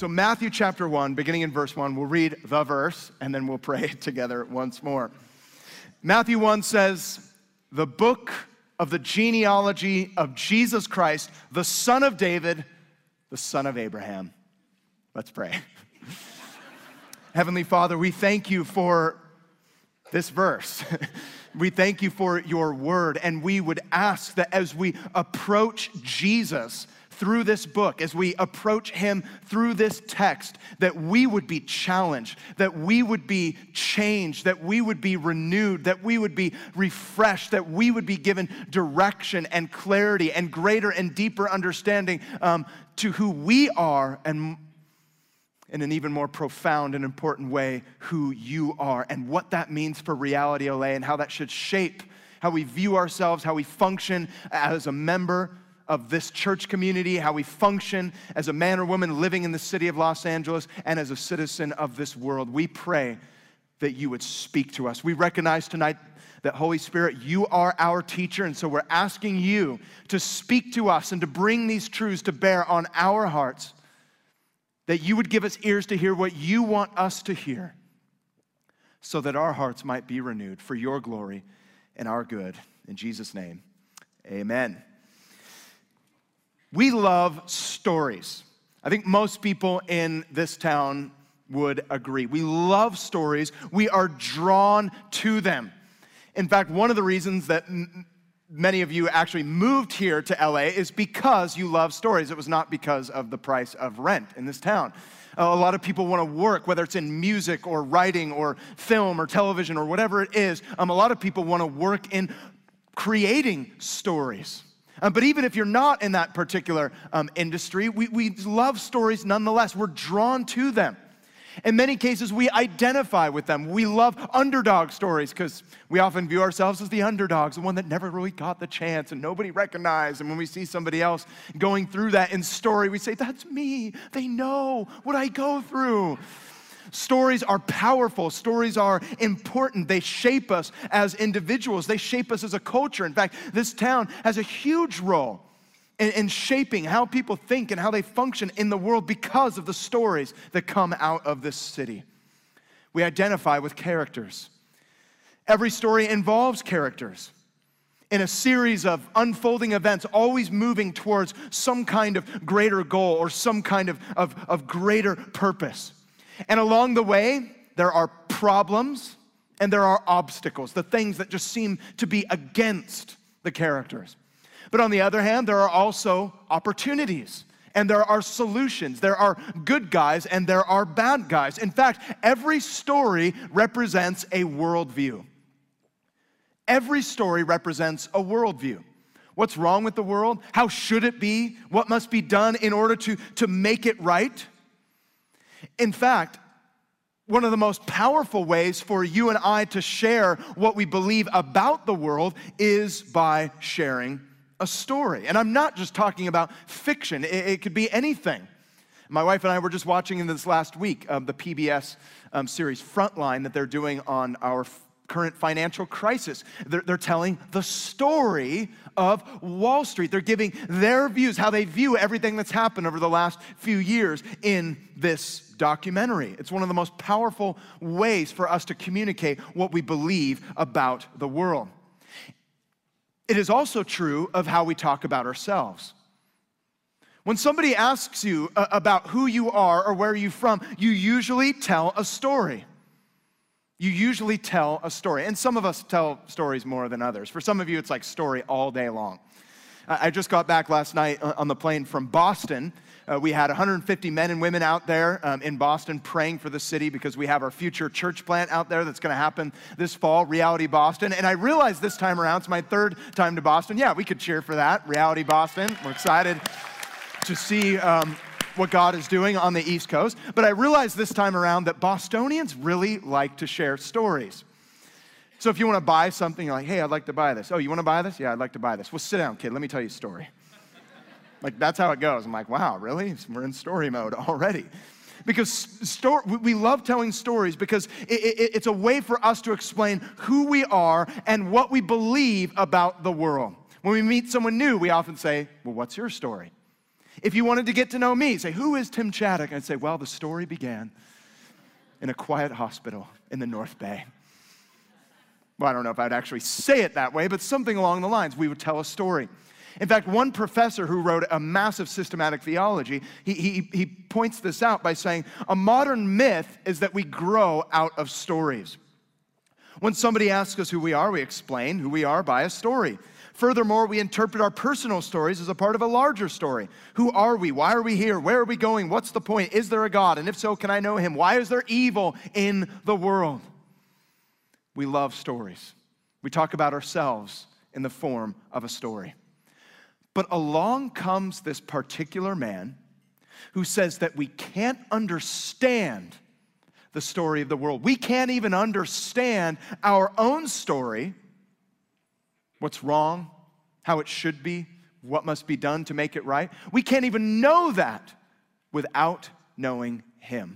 So Matthew chapter 1, beginning in verse 1, we'll read the verse, and then we'll pray together once more. Matthew 1 says, the book of the genealogy of Jesus Christ, the son of David, the son of Abraham. Let's pray. Heavenly Father, we thank you for this verse. We thank you for your word, and we would ask that as we approach Jesus through this book, as we approach him through this text, that we would be challenged, that we would be changed, that we would be renewed, that we would be refreshed, that we would be given direction and clarity and greater and deeper understanding to who we are, and in an even more profound and important way, who you are and what that means for Reality LA and how that should shape how we view ourselves, how we function as a member of this church community, how we function as a man or woman living in the city of Los Angeles and as a citizen of this world. We pray that you would speak to us. We recognize tonight that, Holy Spirit, you are our teacher, and so we're asking you to speak to us and to bring these truths to bear on our hearts, that you would give us ears to hear what you want us to hear, so that our hearts might be renewed for your glory and our good. In Jesus' name, amen. We love stories. I think most people in this town would agree. We love stories. We are drawn to them. In fact, one of the reasons that many of you actually moved here to LA is because you love stories. It was not because of the price of rent in this town. A lot of people want to work, whether it's in music or writing or film or television or whatever it is. A lot of people want to work in creating stories. But even if you're not in that particular industry, we love stories nonetheless. We're drawn to them. In many cases, we identify with them. We love underdog stories because we often view ourselves as the underdogs, the one that never really got the chance and nobody recognized. And when we see somebody else going through that in story, we say, that's me. They know what I go through. Stories are powerful. Stories are important. They shape us as individuals. They shape us as a culture. In fact, this town has a huge role in shaping how people think and how they function in the world because of the stories that come out of this city. We identify with characters. Every story involves characters in a series of unfolding events, always moving towards some kind of greater goal or some kind of greater purpose. And along the way, there are problems and there are obstacles, the things that just seem to be against the characters. But on the other hand, there are also opportunities and there are solutions. There are good guys and there are bad guys. In fact, every story represents a worldview. Every story represents a worldview. What's wrong with the world? How should it be? What must be done in order to make it right? In fact, one of the most powerful ways for you and I to share what we believe about the world is by sharing a story. And I'm not just talking about fiction. It could be anything. My wife and I were just watching in this last week the PBS series Frontline that they're doing on our current financial crisis. They're telling the story of Wall Street. They're giving their views, how they view everything that's happened over the last few years in this documentary. It's one of the most powerful ways for us to communicate what we believe about the world. It is also true of how we talk about ourselves. When somebody asks you about who you are or where you're from, you usually tell a story. You usually tell a story. And some of us tell stories more than others. For some of you, it's like story all day long. I just got back last night on the plane from Boston. We had 150 men and women out there in Boston praying for the city because we have our future church plant out there that's going to happen this fall, Reality Boston. And I realized this time around, it's my third time to Boston. Yeah, we could cheer for that, Reality Boston. We're excited to see what God is doing on the East Coast. But I realized this time around that Bostonians really like to share stories. So if you want to buy something, you're like, hey, I'd like to buy this. Oh, you want to buy this? Yeah, I'd like to buy this. Well, sit down, kid. Let me tell you a story. Like, that's how it goes. I'm like, wow, really? We're in story mode already. Because we love telling stories because it's a way for us to explain who we are and what we believe about the world. When we meet someone new, we often say, well, what's your story? If you wanted to get to know me, say, who is Tim Chaddock? I'd say, well, the story began in a quiet hospital in the North Bay. Well, I don't know if I'd actually say it that way, but something along the lines. We would tell a story. In fact, one professor who wrote a massive systematic theology, he points this out by saying, a modern myth is that we grow out of stories. When somebody asks us who we are, we explain who we are by a story. Furthermore, we interpret our personal stories as a part of a larger story. Who are we? Why are we here? Where are we going? What's the point? Is there a God? And if so, can I know him? Why is there evil in the world? We love stories. We talk about ourselves in the form of a story. But along comes this particular man who says that we can't understand the story of the world. We can't even understand our own story, what's wrong, how it should be, what must be done to make it right. We can't even know that without knowing him.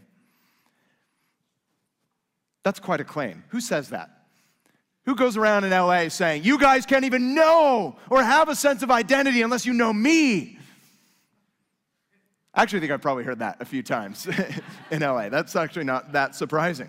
That's quite a claim. Who says that? Who goes around in LA saying, you guys can't even know or have a sense of identity unless you know me? I actually think I've probably heard that a few times in LA. That's actually not that surprising.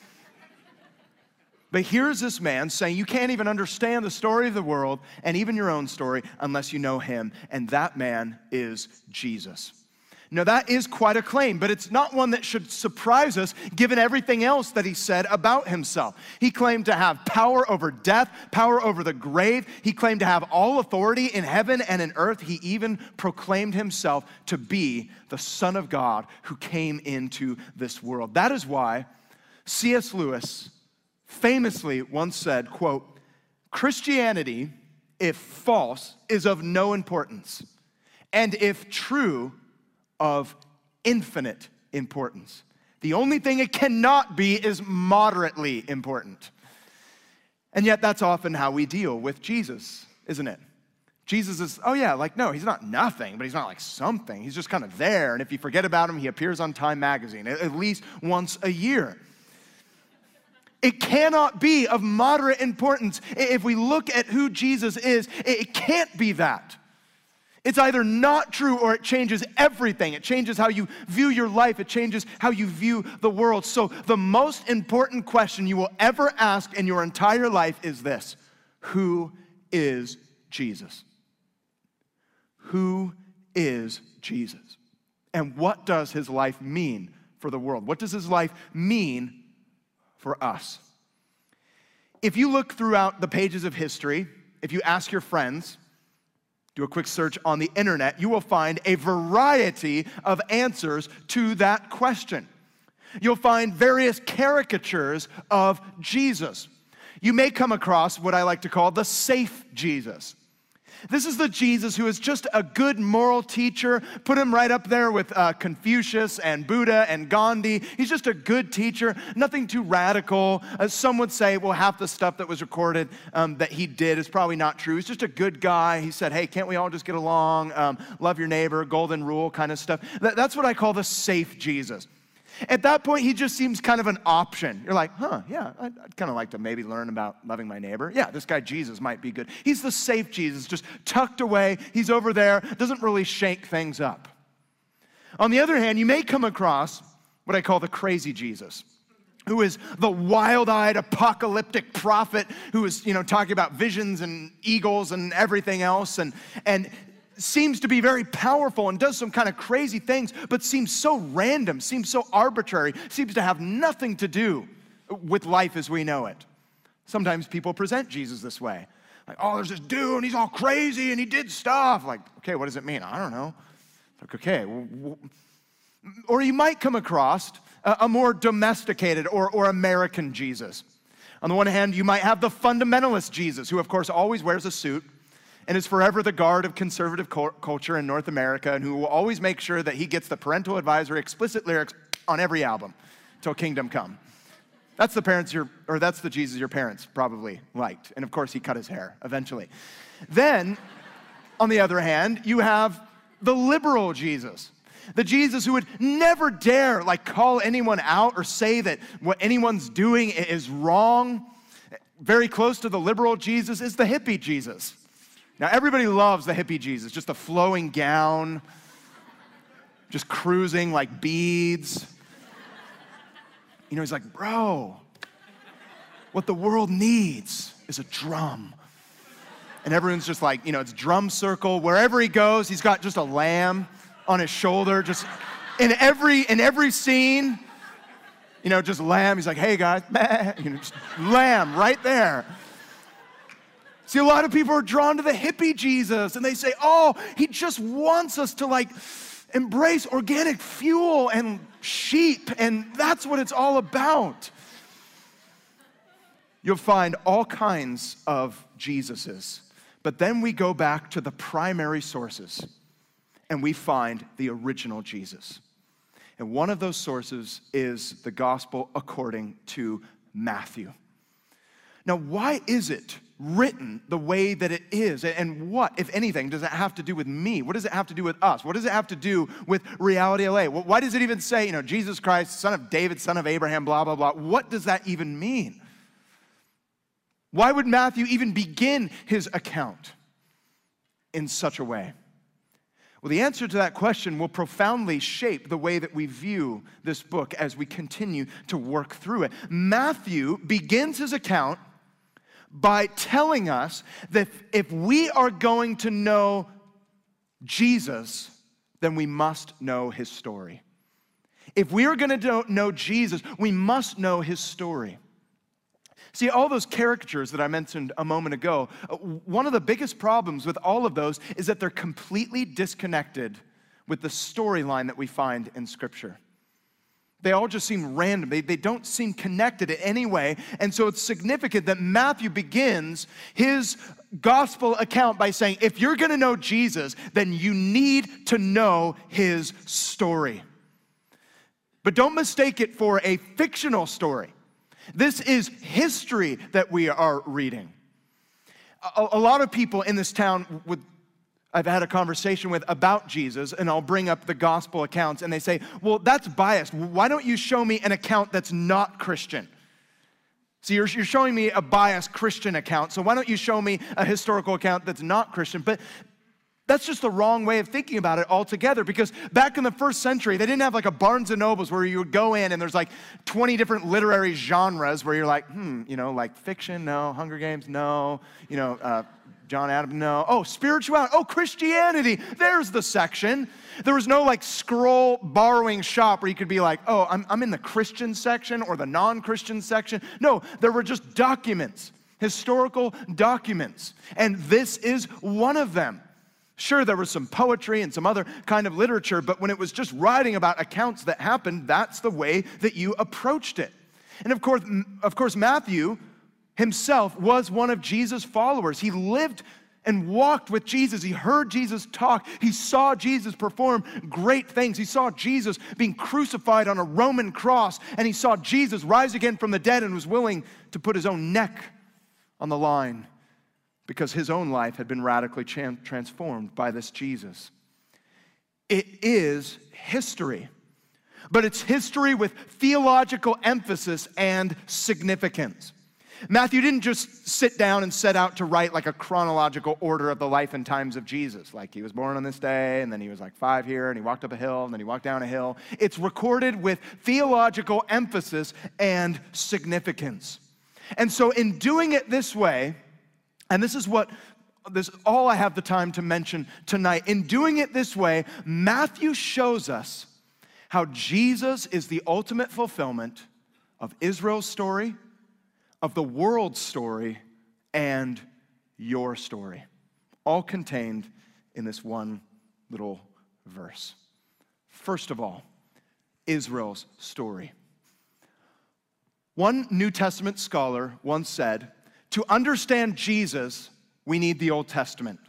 But here's this man saying you can't even understand the story of the world and even your own story unless you know him, and that man is Jesus. Now, that is quite a claim, but it's not one that should surprise us given everything else that he said about himself. He claimed to have power over death, power over the grave. He claimed to have all authority in heaven and in earth. He even proclaimed himself to be the Son of God who came into this world. That is why C.S. Lewis famously once said, quote, Christianity, if false, is of no importance, and if true, of infinite importance. The only thing it cannot be is moderately important. And yet that's often how we deal with Jesus, isn't it? Jesus is, oh yeah, like no, he's not nothing, but he's not like something. He's just kind of there, and if you forget about him, he appears on Time magazine at least once a year. It cannot be of moderate importance. If we look at who Jesus is, it can't be that. It's either not true or it changes everything. It changes how you view your life. It changes how you view the world. So the most important question you will ever ask in your entire life is this: who is Jesus? Who is Jesus? And what does his life mean for the world? What does his life mean for us? If you look throughout the pages of history, if you ask your friends, do a quick search on the internet, you will find a variety of answers to that question. You'll find various caricatures of Jesus. You may come across what I like to call the safe Jesus. This is the Jesus who is just a good moral teacher. Put him right up there with Confucius and Buddha and Gandhi. He's just a good teacher, nothing too radical. Some would say, well, half the stuff that was recorded that he did is probably not true. He's just a good guy. He said, hey, can't we all just get along? Love your neighbor, golden rule kind of stuff. That's what I call the safe Jesus. At that point, he just seems kind of an option. You're like, yeah, I'd kind of like to maybe learn about loving my neighbor. Yeah, this guy Jesus might be good. He's the safe Jesus, just tucked away. He's over there, doesn't really shake things up. On the other hand, you may come across what I call the crazy Jesus, who is the wild-eyed apocalyptic prophet who is, talking about visions and eagles and everything else, and seems to be very powerful and does some kind of crazy things, but seems so random, seems so arbitrary, seems to have nothing to do with life as we know it. Sometimes people present Jesus this way. Like, oh, there's this dude and he's all crazy and he did stuff. Like, okay, what does it mean? I don't know. Like, okay. Or you might come across a more domesticated or American Jesus. On the one hand, you might have the fundamentalist Jesus, who of course always wears a suit and is forever the guard of conservative culture in North America, and who will always make sure that he gets the parental advisory explicit lyrics on every album till Kingdom Come. That's the Jesus your parents probably liked. And of course, he cut his hair eventually. Then, on the other hand, you have the liberal Jesus. The Jesus who would never dare call anyone out or say that what anyone's doing is wrong. Very close to the liberal Jesus is the hippie Jesus. Now, everybody loves the hippie Jesus, just the flowing gown, just cruising like beads. You know, he's like, bro, what the world needs is a drum. And everyone's just like, you know, it's drum circle. Wherever he goes, he's got just a lamb on his shoulder, just in every scene, you know, just lamb. He's like, hey guys, you know, just lamb right there. See, a lot of people are drawn to the hippie Jesus, and they say, oh, he just wants us to like embrace organic fuel and sheep, and that's what it's all about. You'll find all kinds of Jesuses, but then we go back to the primary sources, and we find the original Jesus. And one of those sources is the gospel according to Matthew. Now, why is it written the way that it is? And what, if anything, does it have to do with me? What does it have to do with us? What does it have to do with Reality LA? Why does it even say, you know, Jesus Christ, son of David, son of Abraham, blah, blah, blah? What does that even mean? Why would Matthew even begin his account in such a way? Well, the answer to that question will profoundly shape the way that we view this book as we continue to work through it. Matthew begins his account by telling us that if we are going to know Jesus, then we must know his story. If we are going to know Jesus, we must know his story. See, all those caricatures that I mentioned a moment ago, one of the biggest problems with all of those is that they're completely disconnected with the storyline that we find in Scripture. They all just seem random. They don't seem connected in any way. And so it's significant that Matthew begins his gospel account by saying, if you're going to know Jesus, then you need to know his story. But don't mistake it for a fictional story. This is history that we are reading. A lot of people in this town I've had a conversation with about Jesus, and I'll bring up the gospel accounts, and they say, well, that's biased. Why don't you show me an account that's not Christian? See, you're showing me a biased Christian account, so why don't you show me a historical account that's not Christian? But that's just the wrong way of thinking about it altogether, because back in the first century, they didn't have like a Barnes & Nobles where you would go in and there's like 20 different literary genres where you're like, you know, like fiction, no. Hunger Games, no. You know, John Adams, no. Oh, spirituality, oh, Christianity, there's the section. There was no like scroll borrowing shop where you could be like, oh, I'm in the Christian section or the non-Christian section. No, there were just documents, historical documents, and this is one of them. Sure, there was some poetry and some other kind of literature, but when it was just writing about accounts that happened, that's the way that you approached it. And of course, Matthew himself was one of Jesus' followers. He lived and walked with Jesus. He heard Jesus talk. He saw Jesus perform great things. He saw Jesus being crucified on a Roman cross, and he saw Jesus rise again from the dead and was willing to put his own neck on the line, because his own life had been radically transformed by this Jesus. It is history, but it's history with theological emphasis and significance. Matthew didn't just sit down and set out to write like a chronological order of the life and times of Jesus. Like he was born on this day, and then he was like 5 here, and he walked up a hill, and then he walked down a hill. It's recorded with theological emphasis and significance. And so in doing it this way, and this is all I have the time to mention tonight. In doing it this way, Matthew shows us how Jesus is the ultimate fulfillment of Israel's story, of the world's story, and your story, all contained in this one little verse. First of all, Israel's story. One New Testament scholar once said, to understand Jesus, we need the Old Testament.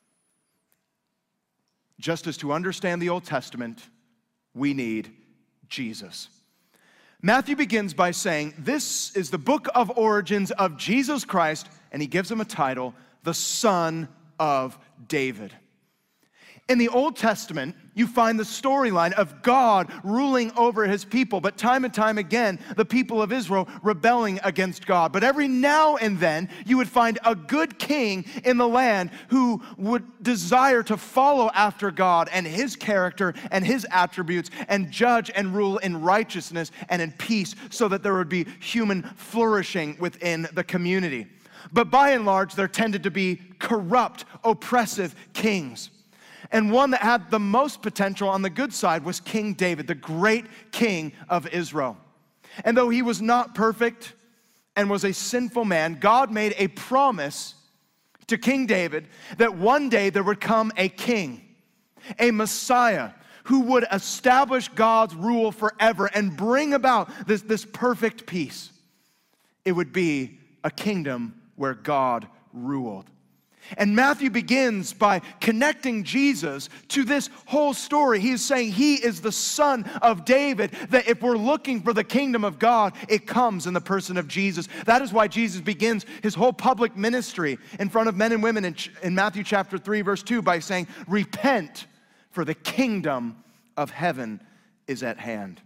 Just as to understand the Old Testament, we need Jesus. Matthew begins by saying, this is the book of origins of Jesus Christ, and he gives him a title, the Son of David. In the Old Testament, you find the storyline of God ruling over his people. But time and time again, the people of Israel rebelling against God. But every now and then, you would find a good king in the land who would desire to follow after God and his character and his attributes and judge and rule in righteousness and in peace so that there would be human flourishing within the community. But by and large, there tended to be corrupt, oppressive kings. And one that had the most potential on the good side was King David, the great king of Israel. And though he was not perfect and was a sinful man, God made a promise to King David that one day there would come a king, a Messiah, who would establish God's rule forever and bring about this perfect peace. It would be a kingdom where God ruled. And Matthew begins by connecting Jesus to this whole story. He is saying he is the son of David, that if we're looking for the kingdom of God, it comes in the person of Jesus. That is why Jesus begins his whole public ministry in front of men and women in Matthew chapter 3, verse 2 by saying, repent, for the kingdom of heaven is at hand.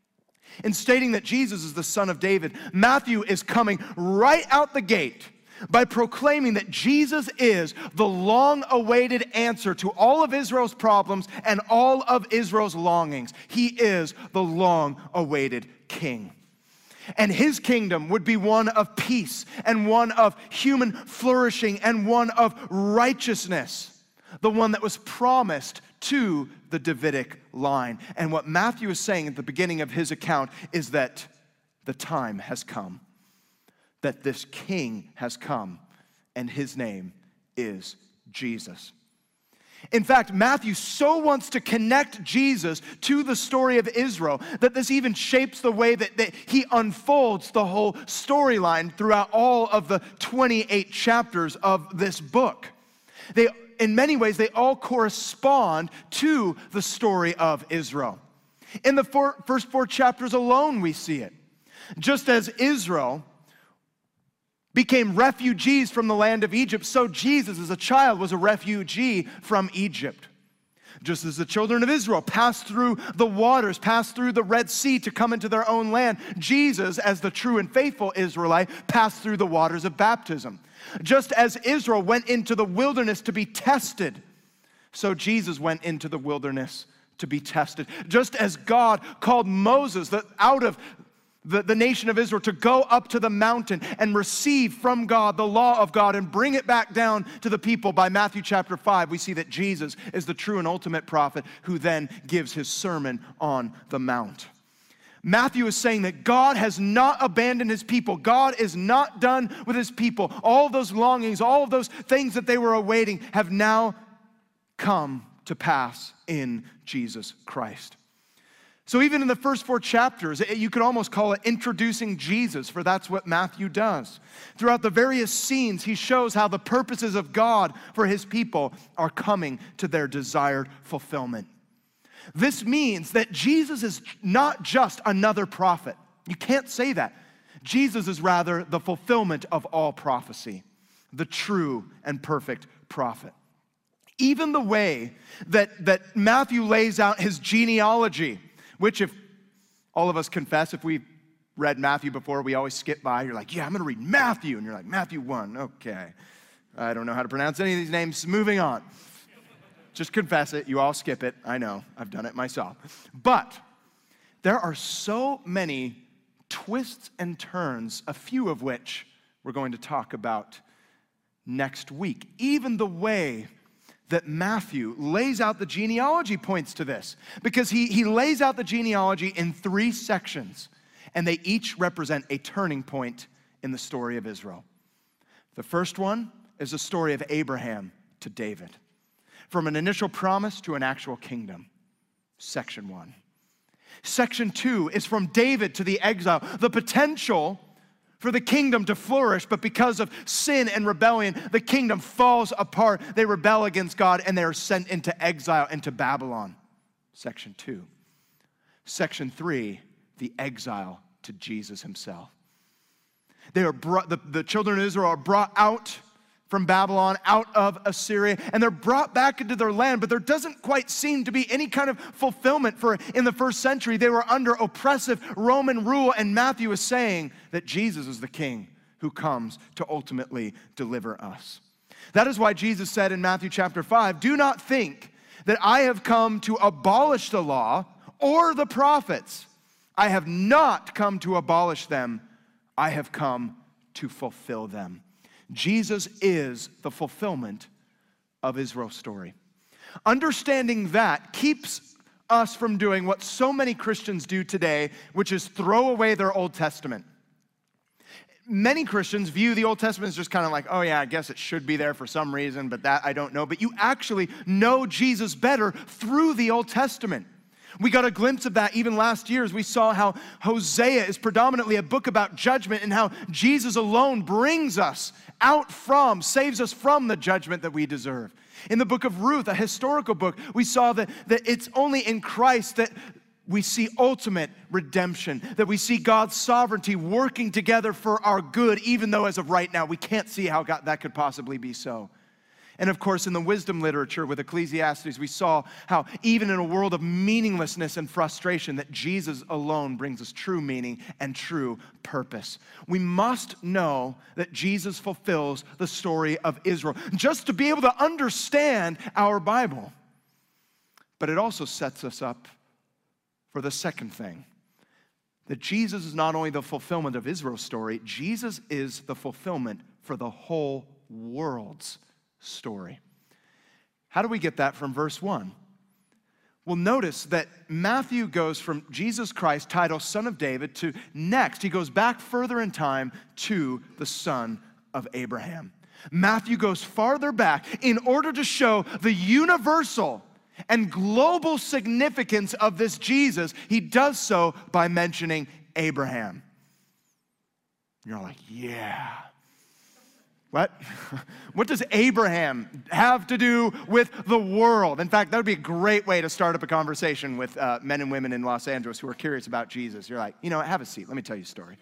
In stating that Jesus is the son of David, Matthew is coming right out the gate by proclaiming that Jesus is the long-awaited answer to all of Israel's problems and all of Israel's longings. He is the long-awaited king. And his kingdom would be one of peace and one of human flourishing and one of righteousness, the one that was promised to the Davidic line. And what Matthew is saying at the beginning of his account is that the time has come, that this king has come, and his name is Jesus. In fact, Matthew so wants to connect Jesus to the story of Israel that this even shapes the way that he unfolds the whole storyline throughout all of the 28 chapters of this book. In many ways, they all correspond to the story of Israel. In the first 4 chapters alone, we see it. Just as Israel became refugees from the land of Egypt, so Jesus as a child was a refugee from Egypt. Just as the children of Israel passed through the waters, passed through the Red Sea to come into their own land, Jesus, as the true and faithful Israelite, passed through the waters of baptism. Just as Israel went into the wilderness to be tested, so Jesus went into the wilderness to be tested. Just as God called Moses out of the nation of Israel to go up to the mountain and receive from God the law of God and bring it back down to the people by Matthew chapter 5, we see that Jesus is the true and ultimate prophet who then gives his sermon on the mount. Matthew is saying that God has not abandoned his people. God is not done with his people. All of those longings, all of those things that they were awaiting have now come to pass in Jesus Christ. So even in the first 4 chapters, you could almost call it introducing Jesus, for that's what Matthew does. Throughout the various scenes, he shows how the purposes of God for his people are coming to their desired fulfillment. This means that Jesus is not just another prophet. You can't say that. Jesus is rather the fulfillment of all prophecy, the true and perfect prophet. Even the way that Matthew lays out his genealogy, which if all of us confess, if we've read Matthew before, we always skip by. You're like, yeah, I'm going to read Matthew. And you're like, Matthew 1, okay. I don't know how to pronounce any of these names. Moving on. Just confess it. You all skip it. I know. I've done it myself. But there are so many twists and turns, a few of which we're going to talk about next week. Even the way that Matthew lays out the genealogy points to this, because he lays out the genealogy in 3 sections, and they each represent a turning point in the story of Israel. The first one is the story of Abraham to David, from an initial promise to an actual kingdom. Section 1. Section 2 is from David to the exile, the potential for the kingdom to flourish, but because of sin and rebellion, the kingdom falls apart. They rebel against God, and they are sent into exile, into Babylon. Section 2. Section 3, the exile to Jesus himself. They are brought, the children of Israel are brought out from Babylon, out of Assyria, and they're brought back into their land, but there doesn't quite seem to be any kind of fulfillment, for in the first century they were under oppressive Roman rule, and Matthew is saying that Jesus is the king who comes to ultimately deliver us. That is why Jesus said in Matthew chapter 5, "Do not think that I have come to abolish the law or the prophets. I have not come to abolish them. I have come to fulfill them." Jesus is the fulfillment of Israel's story. Understanding that keeps us from doing what so many Christians do today, which is throw away their Old Testament. Many Christians view the Old Testament as just kind of like, oh yeah, I guess it should be there for some reason, but that I don't know. But you actually know Jesus better through the Old Testament. We got a glimpse of that even last year as we saw how Hosea is predominantly a book about judgment and how Jesus alone brings us out from, saves us from the judgment that we deserve. In the book of Ruth, a historical book, we saw that it's only in Christ that we see ultimate redemption, that we see God's sovereignty working together for our good, even though as of right now we can't see how that could possibly be so. And of course, in the wisdom literature with Ecclesiastes, we saw how even in a world of meaninglessness and frustration, that Jesus alone brings us true meaning and true purpose. We must know that Jesus fulfills the story of Israel, just to be able to understand our Bible. But it also sets us up for the second thing, that Jesus is not only the fulfillment of Israel's story, Jesus is the fulfillment for the whole world's story. How do we get that from verse 1? Well, notice that Matthew goes from Jesus Christ, title Son of David, to next, he goes back further in time to the son of Abraham. Matthew goes farther back in order to show the universal and global significance of this Jesus. He does so by mentioning Abraham. You're like, yeah. What? What does Abraham have to do with the world? In fact, that would be a great way to start up a conversation with men and women in Los Angeles who are curious about Jesus. You're like, you know, have a seat. Let me tell you a story.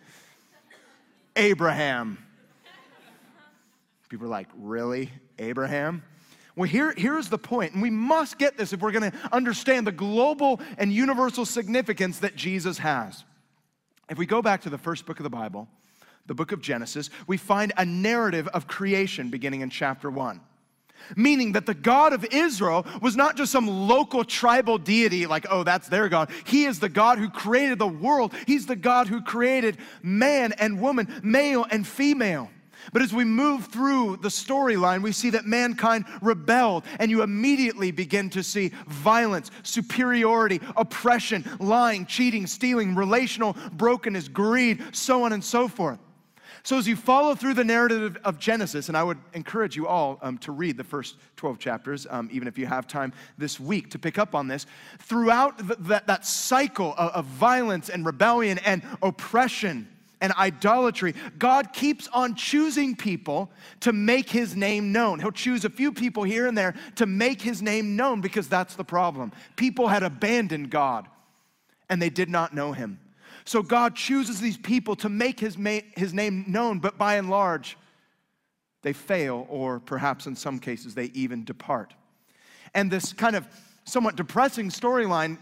Abraham. People are like, really? Abraham? Well, here's the point, and we must get this if we're going to understand the global and universal significance that Jesus has. If we go back to the first book of the Bible, the book of Genesis, we find a narrative of creation beginning in chapter 1. Meaning that the God of Israel was not just some local tribal deity like, oh, that's their God. He is the God who created the world. He's the God who created man and woman, male and female. But as we move through the storyline, we see that mankind rebelled, and you immediately begin to see violence, superiority, oppression, lying, cheating, stealing, relational brokenness, greed, so on and so forth. So as you follow through the narrative of Genesis, and I would encourage you all to read the first 12 chapters, even if you have time this week to pick up on this, throughout that cycle of violence and rebellion and oppression and idolatry, God keeps on choosing people to make his name known. He'll choose a few people here and there to make his name known, because that's the problem. People had abandoned God and they did not know him. So God chooses these people to make his name known, but by and large, they fail, or perhaps in some cases, they even depart. And this kind of somewhat depressing storyline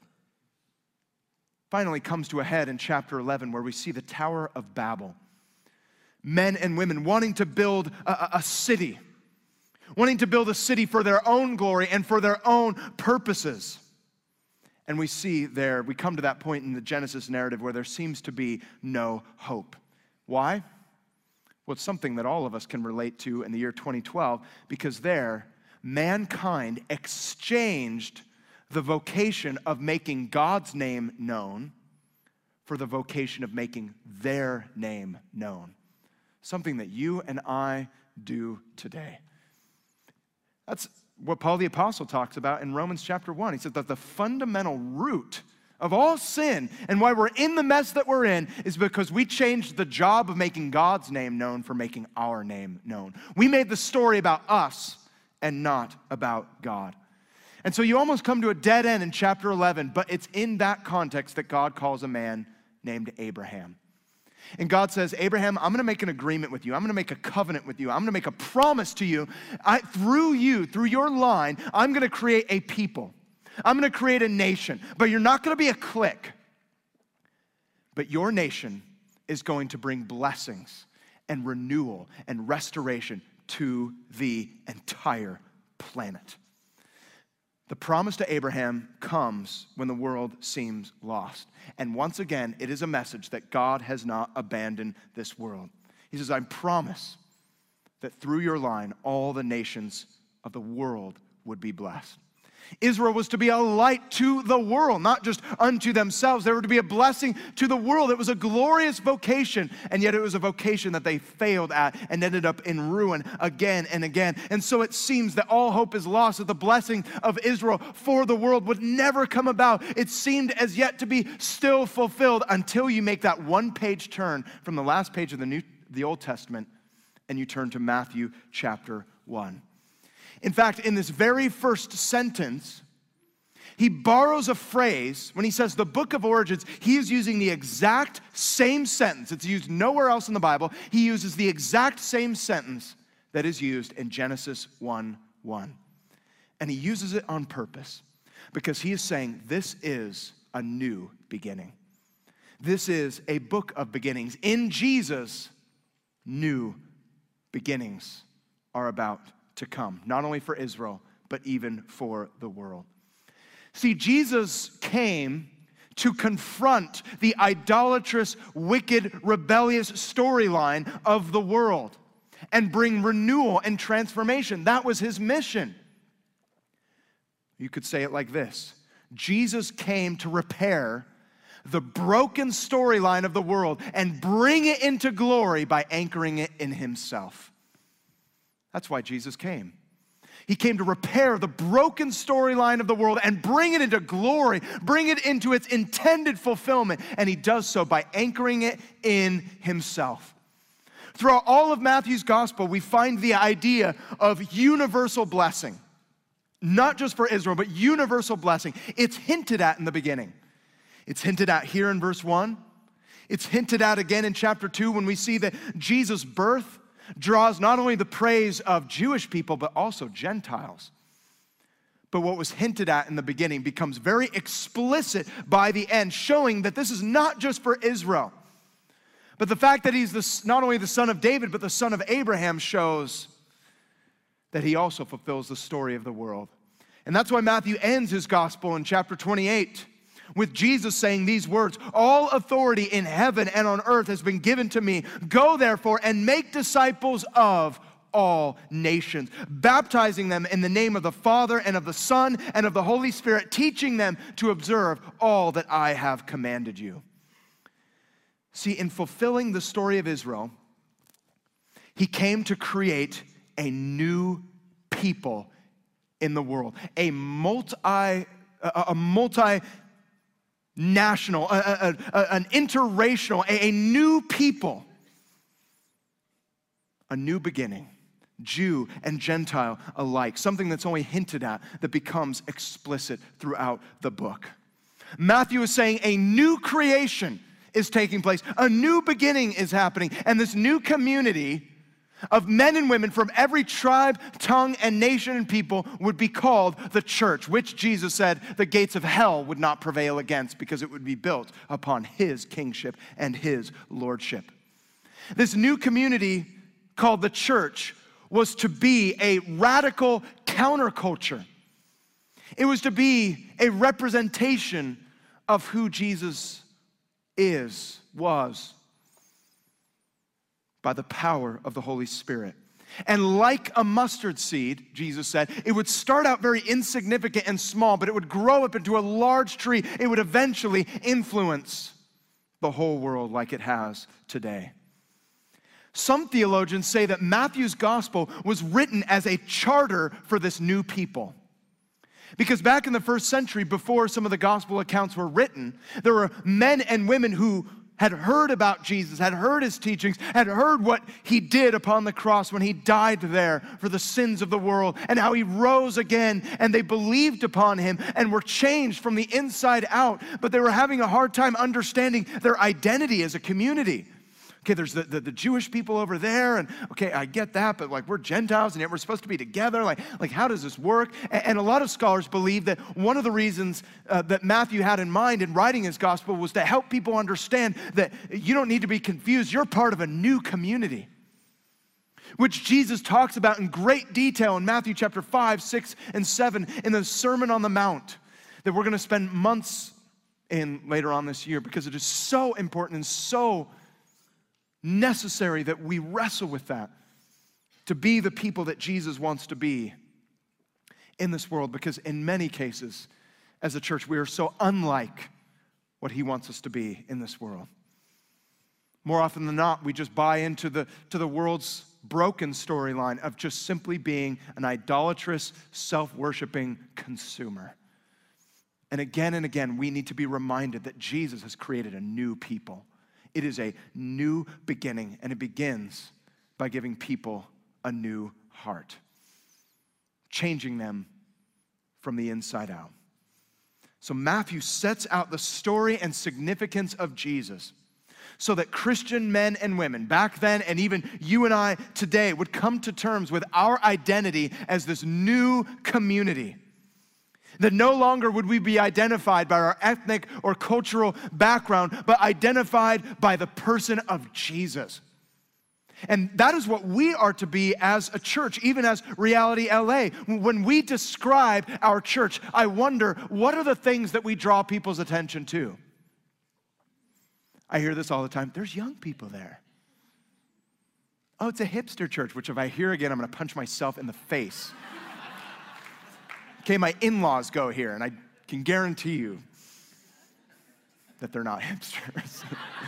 finally comes to a head in chapter 11, where we see the Tower of Babel. Men and women wanting to build a city, wanting to build a city for their own glory and for their own purposes. And we come to that point in the Genesis narrative where there seems to be no hope. Why? Well, it's something that all of us can relate to in the year 2012, because there, mankind exchanged the vocation of making God's name known for the vocation of making their name known. Something that you and I do today. That's what Paul the Apostle talks about in Romans chapter 1. He said that the fundamental root of all sin and why we're in the mess that we're in is because we changed the job of making God's name known for making our name known. We made the story about us and not about God. And so you almost come to a dead end in chapter 11, but it's in that context that God calls a man named Abraham. And God says, Abraham, I'm gonna make an agreement with you. I'm gonna make a covenant with you. I'm gonna make a promise to you. Through your line, I'm gonna create a people. I'm gonna create a nation, but you're not gonna be a clique. But your nation is going to bring blessings and renewal and restoration to the entire planet. The promise to Abraham comes when the world seems lost. And once again, it is a message that God has not abandoned this world. He says, I promise that through your line, all the nations of the world would be blessed. Israel was to be a light to the world, not just unto themselves. They were to be a blessing to the world. It was a glorious vocation, and yet it was a vocation that they failed at and ended up in ruin again and again. And so it seems that all hope is lost, that the blessing of Israel for the world would never come about. It seemed as yet to be still fulfilled until you make that one-page turn from the last page of the Old Testament and you turn to Matthew chapter 1. In fact, in this very first sentence, he borrows a phrase. When he says the book of origins, he is using the exact same sentence. It's used nowhere else in the Bible. He uses the exact same sentence that is used in Genesis 1:1. And he uses it on purpose because he is saying this is a new beginning. This is a book of beginnings. In Jesus, new beginnings are about to come, not only for Israel, but even for the world. See, Jesus came to confront the idolatrous, wicked, rebellious storyline of the world and bring renewal and transformation. That was his mission. You could say it like this: Jesus came to repair the broken storyline of the world and bring it into glory by anchoring it in himself. That's why Jesus came. He came to repair the broken storyline of the world and bring it into glory, bring it into its intended fulfillment. And he does so by anchoring it in himself. Throughout all of Matthew's gospel, we find the idea of universal blessing. Not just for Israel, but universal blessing. It's hinted at in the beginning. It's hinted at here in verse 1. It's hinted at again in chapter 2 when we see that Jesus' birth draws not only the praise of Jewish people, but also Gentiles. But what was hinted at in the beginning becomes very explicit by the end, showing that this is not just for Israel. But the fact that he's not only the son of David, but the son of Abraham shows that he also fulfills the story of the world. And that's why Matthew ends his gospel in chapter 28 with Jesus saying these words: all authority in heaven and on earth has been given to me. Go therefore and make disciples of all nations, baptizing them in the name of the Father and of the Son and of the Holy Spirit, teaching them to observe all that I have commanded you. See, in fulfilling the story of Israel, he came to create a new people in the world, a multi-national, an interracial, a new people, a new beginning, Jew and Gentile alike, something that's only hinted at that becomes explicit throughout the book. Matthew is saying a new creation is taking place, a new beginning is happening, and this new community of men and women from every tribe, tongue, and nation and people would be called the church, which Jesus said the gates of hell would not prevail against because it would be built upon his kingship and his lordship. This new community called the church was to be a radical counterculture. It was to be a representation of who Jesus was, by the power of the Holy Spirit. And like a mustard seed, Jesus said, it would start out very insignificant and small, but it would grow up into a large tree. It would eventually influence the whole world like it has today. Some theologians say that Matthew's gospel was written as a charter for this new people. Because back in the first century, before some of the gospel accounts were written, there were men and women who had heard about Jesus, had heard his teachings, had heard what he did upon the cross when he died there for the sins of the world, and how he rose again, and they believed upon him and were changed from the inside out, but they were having a hard time understanding their identity as a community. Okay, there's the Jewish people over there, and okay, I get that, but like we're Gentiles, and yet we're supposed to be together. Like how does this work? And a lot of scholars believe that one of the reasons that Matthew had in mind in writing his gospel was to help people understand that you don't need to be confused. You're part of a new community, which Jesus talks about in great detail in Matthew chapter 5, 6, and 7 in the Sermon on the Mount that we're going to spend months in later on this year, because it is so important and so necessary that we wrestle with that to be the people that Jesus wants to be in this world, because in many cases as a church we are so unlike what he wants us to be in this world. More often than not, we just buy into the world's broken storyline of just simply being an idolatrous, self-worshiping consumer. And again, we need to be reminded that Jesus has created a new people. It is a new beginning, and it begins by giving people a new heart, changing them from the inside out. So Matthew sets out the story and significance of Jesus so that Christian men and women back then, and even you and I today, would come to terms with our identity as this new community. That no longer would we be identified by our ethnic or cultural background, but identified by the person of Jesus. And that is what we are to be as a church, even as Reality LA. When we describe our church, I wonder, what are the things that we draw people's attention to? I hear this all the time. There's young people there. Oh, it's a hipster church, which if I hear again, I'm going to punch myself in the face. Okay, my in-laws go here, and I can guarantee you that they're not hipsters.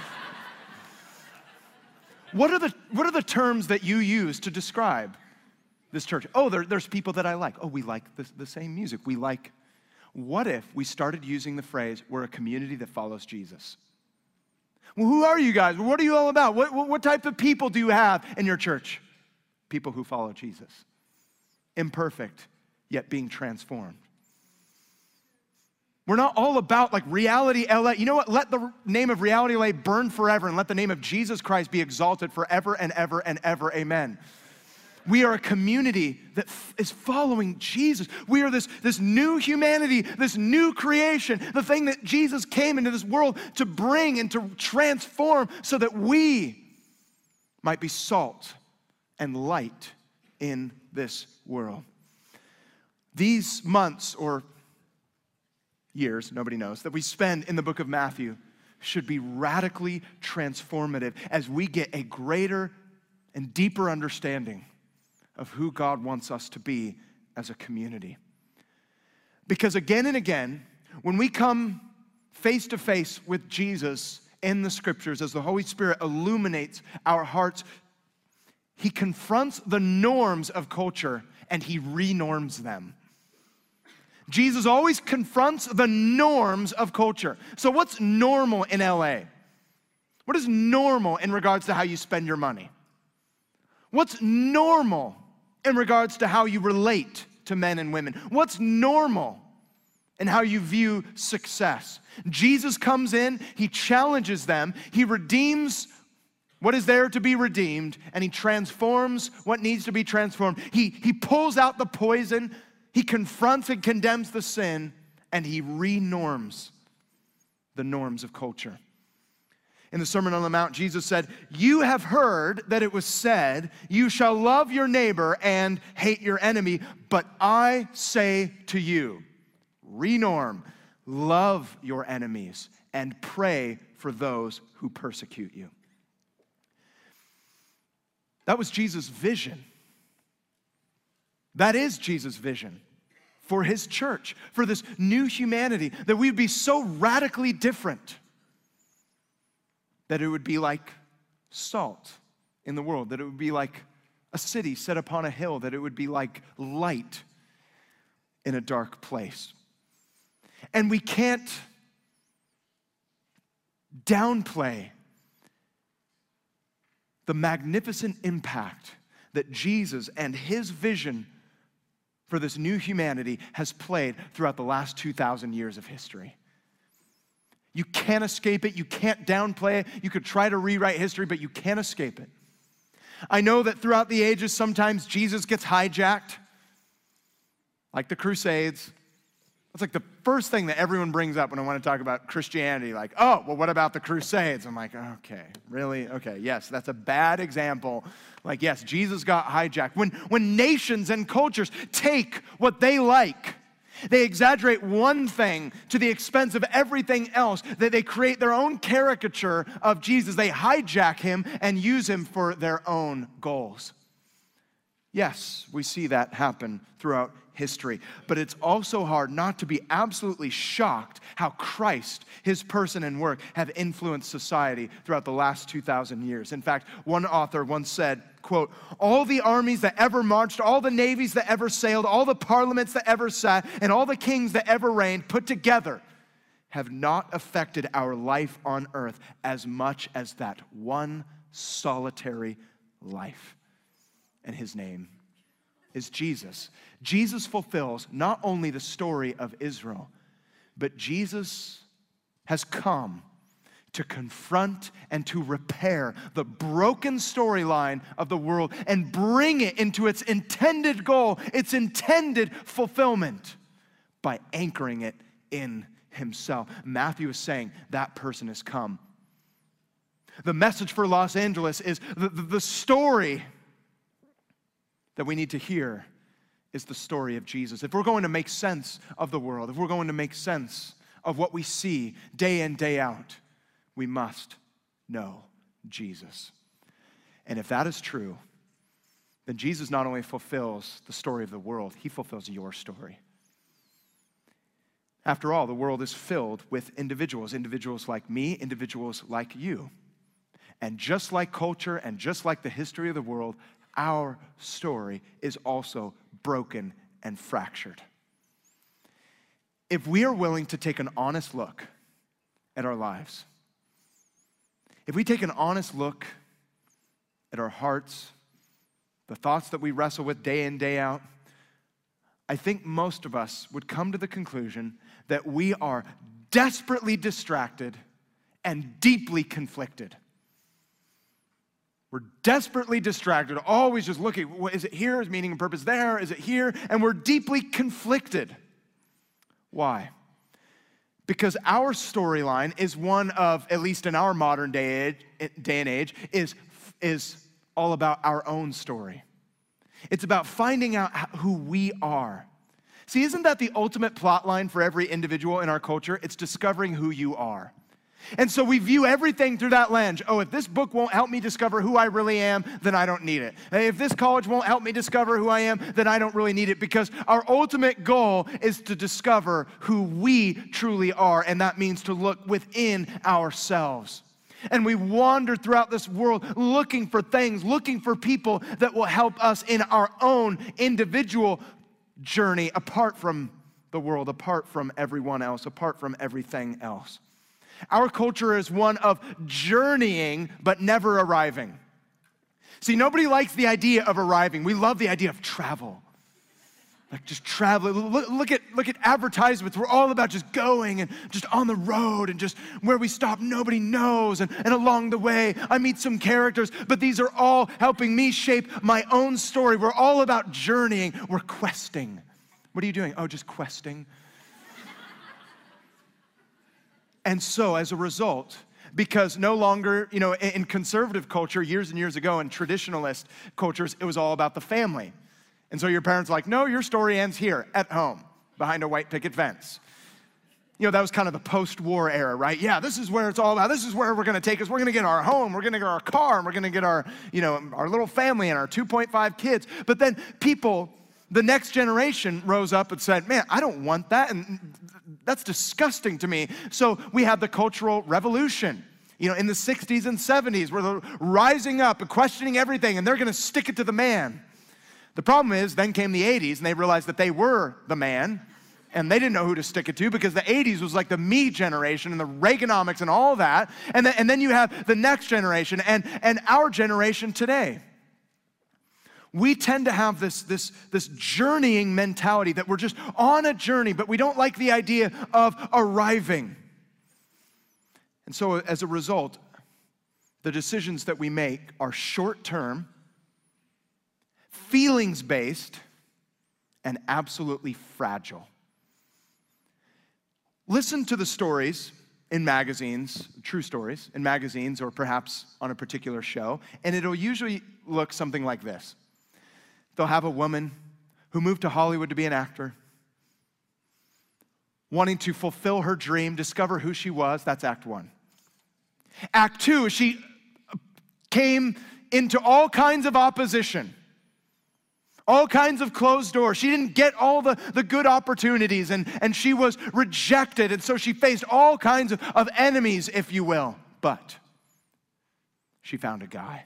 What are the terms that you use to describe this church? Oh, there's people that I like. Oh, we like the same music. What if we started using the phrase, we're a community that follows Jesus? Well, who are you guys? What are you all about? What type of people do you have in your church? People who follow Jesus. Imperfect, yet being transformed. We're not all about like Reality LA. You know what? Let the name of Reality LA burn forever, and let the name of Jesus Christ be exalted forever and ever and ever. Amen. We are a community that is following Jesus. We are this new humanity, this new creation, the thing that Jesus came into this world to bring and to transform so that we might be salt and light in this world. These months or years, nobody knows, that we spend in the book of Matthew should be radically transformative as we get a greater and deeper understanding of who God wants us to be as a community. Because again and again, when we come face to face with Jesus in the scriptures, as the Holy Spirit illuminates our hearts, he confronts the norms of culture and he renorms them. Jesus always confronts the norms of culture. So what's normal in LA? What is normal in regards to how you spend your money? What's normal in regards to how you relate to men and women? What's normal in how you view success? Jesus comes in, he challenges them, he redeems what is there to be redeemed, and he transforms what needs to be transformed. He pulls out the poison, he confronts and condemns the sin, and he renorms the norms of culture. In the Sermon on the Mount, Jesus said, "You have heard that it was said, you shall love your neighbor and hate your enemy, but I say to you," renorm, love your enemies and pray for those who persecute you. That was Jesus' vision. That is Jesus' vision for his church, for this new humanity, that we'd be so radically different that it would be like salt in the world, that it would be like a city set upon a hill, that it would be like light in a dark place. And we can't downplay the magnificent impact that Jesus and his vision for this new humanity has played throughout the last 2,000 years of history. You can't escape it. You can't downplay it. You could try to rewrite history, but you can't escape it. I know that throughout the ages, sometimes Jesus gets hijacked, like the Crusades. That's like the first thing that everyone brings up when I want to talk about Christianity. Like, oh, well, what about the Crusades? I'm like, okay, really? Okay, yes, that's a bad example. Like, yes, Jesus got hijacked. When nations and cultures take what they like, they exaggerate one thing to the expense of everything else. They create their own caricature of Jesus. They hijack him and use him for their own goals. Yes, we see that happen throughout history. But it's also hard not to be absolutely shocked how Christ, his person and work, have influenced society throughout the last 2,000 years. In fact, one author once said, quote, all the armies that ever marched, all the navies that ever sailed, all the parliaments that ever sat, and all the kings that ever reigned put together have not affected our life on earth as much as that one solitary life. And his name is Jesus. Jesus fulfills not only the story of Israel, but Jesus has come to confront and to repair the broken storyline of the world and bring it into its intended goal, its intended fulfillment, by anchoring it in himself. Matthew is saying that person has come. The message for Los Angeles is the story that we need to hear is the story of Jesus. If we're going to make sense of the world, if we're going to make sense of what we see day in, day out, we must know Jesus. And if that is true, then Jesus not only fulfills the story of the world, he fulfills your story. After all, the world is filled with individuals like me, individuals like you. And just like culture and just like the history of the world, our story is also broken and fractured. If we are willing to take an honest look at our lives, if we take an honest look at our hearts, the thoughts that we wrestle with day in, day out, I think most of us would come to the conclusion that we are desperately distracted and deeply conflicted. We're desperately distracted, always just looking, is it here? Is meaning and purpose there? Is it here? And we're deeply conflicted. Why? Because our storyline is one of, at least in our modern day and age, is all about our own story. It's about finding out who we are. See, isn't that the ultimate plot line for every individual in our culture? It's discovering who you are. And so we view everything through that lens. Oh, if this book won't help me discover who I really am, then I don't need it. If this college won't help me discover who I am, then I don't really need it, because our ultimate goal is to discover who we truly are, and that means to look within ourselves. And we wander throughout this world looking for things, looking for people that will help us in our own individual journey apart from the world, apart from everyone else, apart from everything else. Our culture is one of journeying but never arriving. See, nobody likes the idea of arriving. We love the idea of travel. Like just traveling. Look at advertisements. We're all about just going and just on the road and just where we stop, nobody knows. And along the way, I meet some characters, but these are all helping me shape my own story. We're all about journeying. We're questing. What are you doing? Oh, just questing. And so as a result, because no longer, in conservative culture years and years ago, in traditionalist cultures, it was all about the family. And so your parents are like, no, your story ends here, at home, behind a white picket fence. That was kind of the post-war era, right? Yeah, this is where it's all about. This is where we're going to take us. We're going to get our home. We're going to get our car. And we're going to get our, our little family and our 2.5 kids. But then the next generation rose up and said, man, I don't want that. And that's disgusting to me. So we had the Cultural Revolution, in the 60s and 70s, where they're rising up and questioning everything, and they're going to stick it to the man. The problem is, then came the 80s, and they realized that they were the man, and they didn't know who to stick it to, because the 80s was like the me generation and the Reaganomics and all that. And then you have the next generation and our generation today. We tend to have this journeying mentality that we're just on a journey, but we don't like the idea of arriving. And so as a result, the decisions that we make are short-term, feelings-based, and absolutely fragile. Listen to the stories in magazines, true stories, in magazines or perhaps on a particular show, and it'll usually look something like this. They'll have a woman who moved to Hollywood to be an actor, wanting to fulfill her dream, discover who she was. That's Act 1. Act 2, she came into all kinds of opposition, all kinds of closed doors. She didn't get all the good opportunities, and she was rejected, and so she faced all kinds of enemies, if you will. But she found a guy.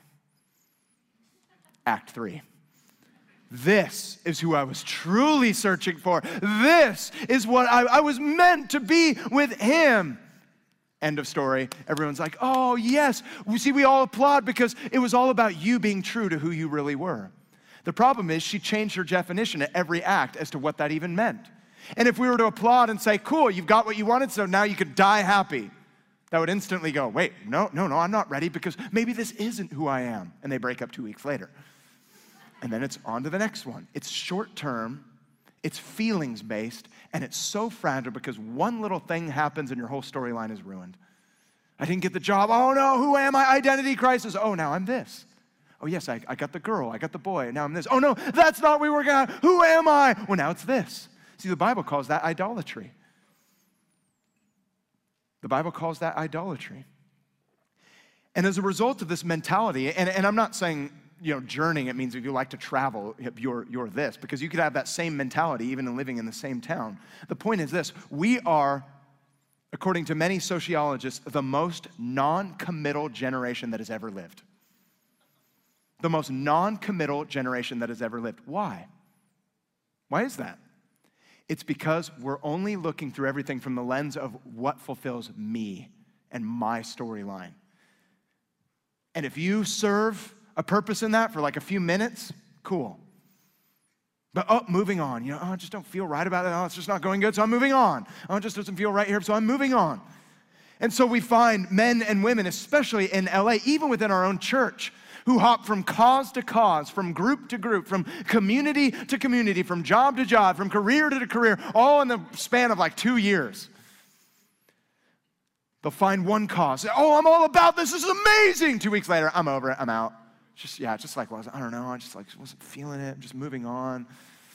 Act 3. This is who I was truly searching for. This is what I was meant to be with him. End of story. Everyone's like, oh, yes. We all applaud because it was all about you being true to who you really were. The problem is she changed her definition at every act as to what that even meant. And if we were to applaud and say, cool, you've got what you wanted, so now you could die happy, that would instantly go, wait, no, I'm not ready because maybe this isn't who I am. And they break up 2 weeks later. And then it's on to the next one. It's short-term, it's feelings-based, and it's so fragile because one little thing happens and your whole storyline is ruined. I didn't get the job. Oh, no, who am I? Identity crisis. Oh, now I'm this. Oh, yes, I got the girl. I got the boy. Now I'm this. Oh, no, that's not what we were going to. Who am I? Well, now it's this. See, the Bible calls that idolatry. The Bible calls that idolatry. And as a result of this mentality, and I'm not saying, journeying, it means if you like to travel, you're this, because you could have that same mentality even in living in the same town. The point is this: we are, according to many sociologists, the most non-committal generation that has ever lived. The most non-committal generation that has ever lived. Why? Why is that? It's because we're only looking through everything from the lens of what fulfills me and my storyline. And if you serve a purpose in that for like a few minutes, cool. But moving on. I just don't feel right about it. Oh, it's just not going good, so I'm moving on. Oh, it just doesn't feel right here, so I'm moving on. And so we find men and women, especially in LA, even within our own church, who hop from cause to cause, from group to group, from community to community, from job to job, from career to career, all in the span of like 2 years. They'll find one cause. Oh, I'm all about this. This is amazing. 2 weeks later, I'm over it. I'm out. Just like, I don't know. I just wasn't feeling it. I'm just moving on.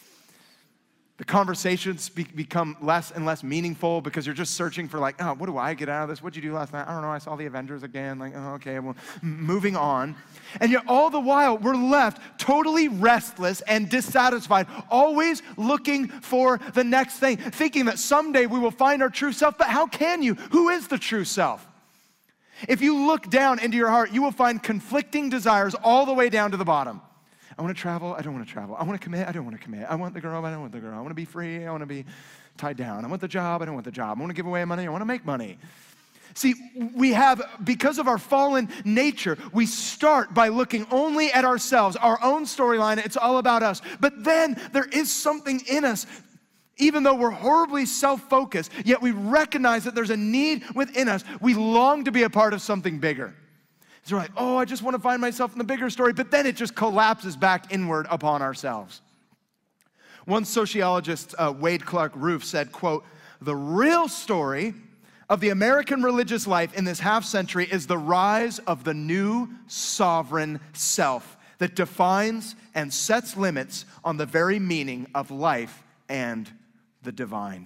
The conversations become less and less meaningful because you're just searching for what do I get out of this? What'd you do last night? I don't know. I saw the Avengers again. Okay, well, moving on. And yet all the while, we're left totally restless and dissatisfied, always looking for the next thing, thinking that someday we will find our true self. But how can you? Who is the true self? If you look down into your heart, you will find conflicting desires all the way down to the bottom. I want to travel, I don't want to travel. I want to commit, I don't want to commit. I want the girl, I don't want the girl. I want to be free, I want to be tied down. I want the job, I don't want the job. I want to give away money, I want to make money. See, because of our fallen nature, we start by looking only at ourselves, our own storyline. It's all about us. But then there is something in us, even though we're horribly self-focused, yet we recognize that there's a need within us. We long to be a part of something bigger. So we're like, oh, I just want to find myself in the bigger story, but then it just collapses back inward upon ourselves. One sociologist, Wade Clark Roof, said, quote, "The real story of the American religious life in this half century is the rise of the new sovereign self that defines and sets limits on the very meaning of life and the divine."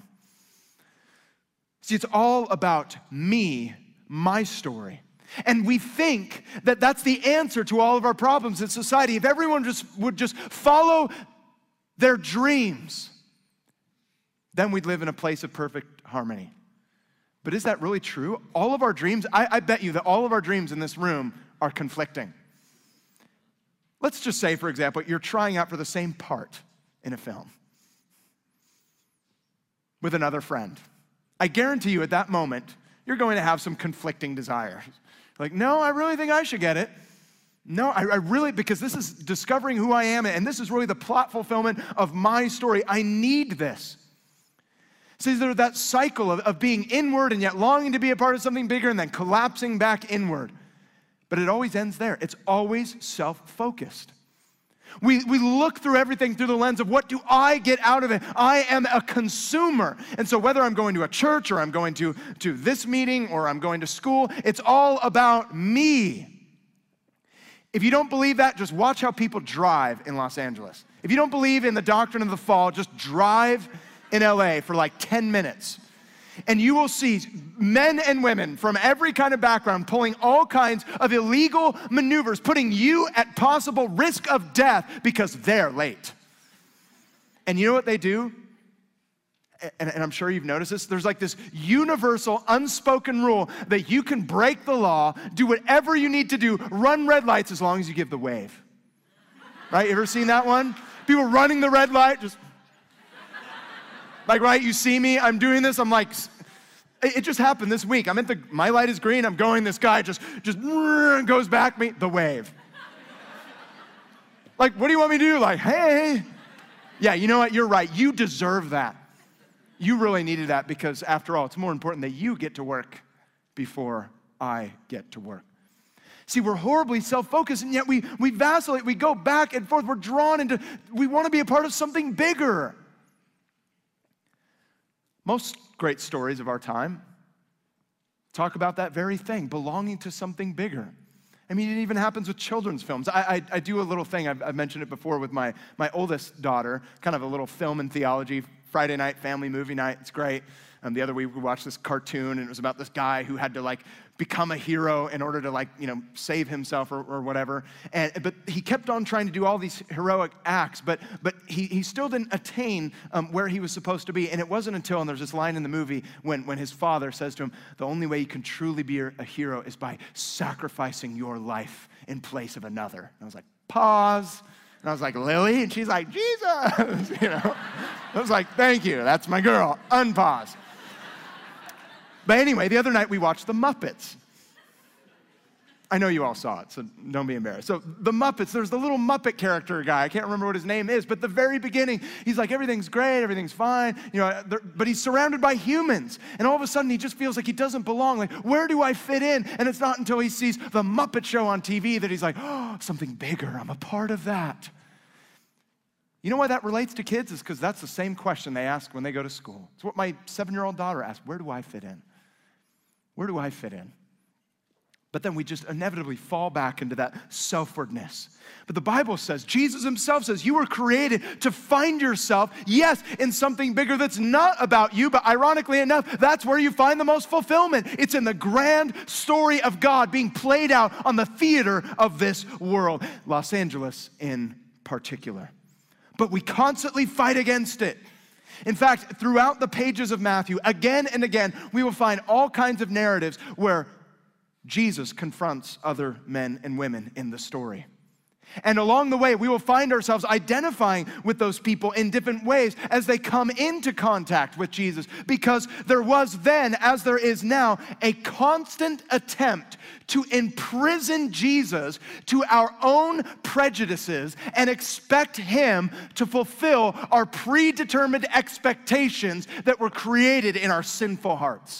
See, it's all about me, my story. And we think that that's the answer to all of our problems in society. If everyone would just follow their dreams, then we'd live in a place of perfect harmony. But is that really true? All of our dreams, I bet you that all of our dreams in this room are conflicting. Let's just say, for example, you're trying out for the same part in a film with another friend. I guarantee you at that moment, you're going to have some conflicting desires. Like, no, I really think I should get it. No, I really, because this is discovering who I am, and this is really the plot fulfillment of my story. I need this. See, there's that cycle of being inward and yet longing to be a part of something bigger and then collapsing back inward. But it always ends there. It's always self-focused. We look through everything through the lens of what do I get out of it? I am a consumer. And so whether I'm going to a church or I'm going to this meeting or I'm going to school, it's all about me. If you don't believe that, just watch how people drive in Los Angeles. If you don't believe in the doctrine of the fall, just drive in LA for like 10 minutes. And you will see men and women from every kind of background pulling all kinds of illegal maneuvers, putting you at possible risk of death because they're late. And you know what they do? And I'm sure you've noticed this. There's like this universal unspoken rule that you can break the law, do whatever you need to do, run red lights as long as you give the wave. Right? You ever seen that one? People running the red light, just like, right, you see me, I'm doing this, I'm like, it just happened this week. I'm at my light is green, I'm going, this guy just goes back me, the wave. Like, what do you want me to do? Like, hey. Yeah, you know what, you're right, you deserve that. You really needed that because after all, it's more important that you get to work before I get to work. See, we're horribly self-focused and yet we vacillate, we go back and forth, we're drawn into, we want to be a part of something bigger. Most great stories of our time talk about that very thing, belonging to something bigger. I mean, it even happens with children's films. I do a little thing, I've mentioned it before with my oldest daughter, kind of a little film and theology, Friday night, family movie night, it's great. The other week we watched this cartoon and it was about this guy who had to like become a hero in order to like, save himself or whatever. But he kept on trying to do all these heroic acts, but he still didn't attain where he was supposed to be. And it wasn't until, and there's this line in the movie when his father says to him, the only way you can truly be a hero is by sacrificing your life in place of another. And I was like, pause. And I was like, Lily? And she's like, Jesus. I was like, thank you, that's my girl. Unpause. But anyway, the other night we watched The Muppets. I know you all saw it, so don't be embarrassed. So The Muppets, there's the little Muppet character guy. I can't remember what his name is, but at the very beginning, he's like, everything's great, everything's fine, but he's surrounded by humans. And all of a sudden, he just feels like he doesn't belong. Like, where do I fit in? And it's not until he sees The Muppet Show on TV that he's like, oh, something bigger, I'm a part of that. You know why that relates to kids? Is because that's the same question they ask when they go to school. It's what my 7-year-old daughter asked, where do I fit in? Where do I fit in? But then we just inevitably fall back into that selfwardness. But the Bible says, Jesus himself says, you were created to find yourself, yes, in something bigger that's not about you, but ironically enough, that's where you find the most fulfillment. It's in the grand story of God being played out on the theater of this world, Los Angeles in particular. But we constantly fight against it. In fact, throughout the pages of Matthew, again and again, we will find all kinds of narratives where Jesus confronts other men and women in the story. And along the way, we will find ourselves identifying with those people in different ways as they come into contact with Jesus, because there was then, as there is now, a constant attempt to imprison Jesus to our own prejudices and expect him to fulfill our predetermined expectations that were created in our sinful hearts.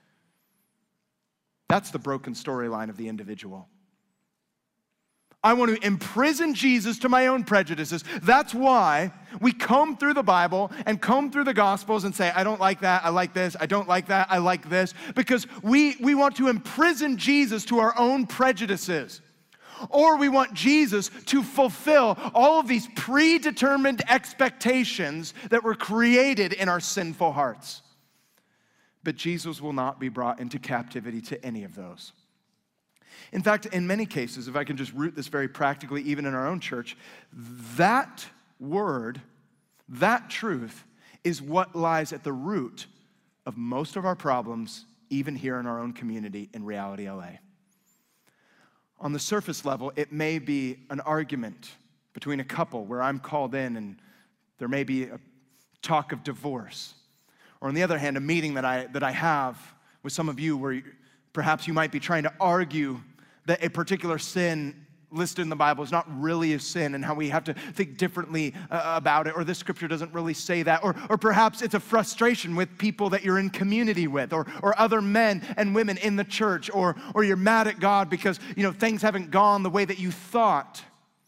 That's the broken storyline of the individual. I want to imprison Jesus to my own prejudices. That's why we comb through the Bible and comb through the Gospels and say, I don't like that, I like this, I don't like that, I like this. Because we want to imprison Jesus to our own prejudices. Or we want Jesus to fulfill all of these predetermined expectations that were created in our sinful hearts. But Jesus will not be brought into captivity to any of those. In fact, in many cases, if I can just root this very practically, even in our own church, that word, that truth, is what lies at the root of most of our problems, even here in our own community in Reality LA. On the surface level, it may be an argument between a couple where I'm called in and there may be a talk of divorce. Or on the other hand, a meeting that I have with some of you where perhaps you might be trying to argue that a particular sin listed in the Bible is not really a sin and how we have to think differently about it, or this scripture doesn't really say that, or perhaps it's a frustration with people that you're in community with, or other men and women in the church, or you're mad at God because things haven't gone the way that you thought.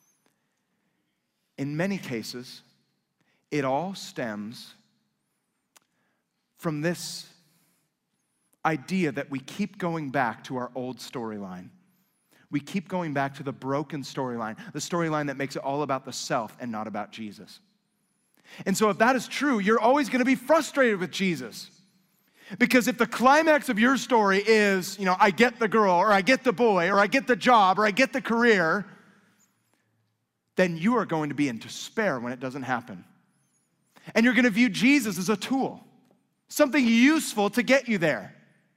In many cases, it all stems from this idea that we keep going back to our old storyline. We keep going back to the broken storyline, the storyline that makes it all about the self and not about Jesus. And so if that is true, you're always going to be frustrated with Jesus. Because if the climax of your story is, I get the girl, or I get the boy, or I get the job, or I get the career, then you are going to be in despair when it doesn't happen. And you're going to view Jesus as a tool, something useful to get you there.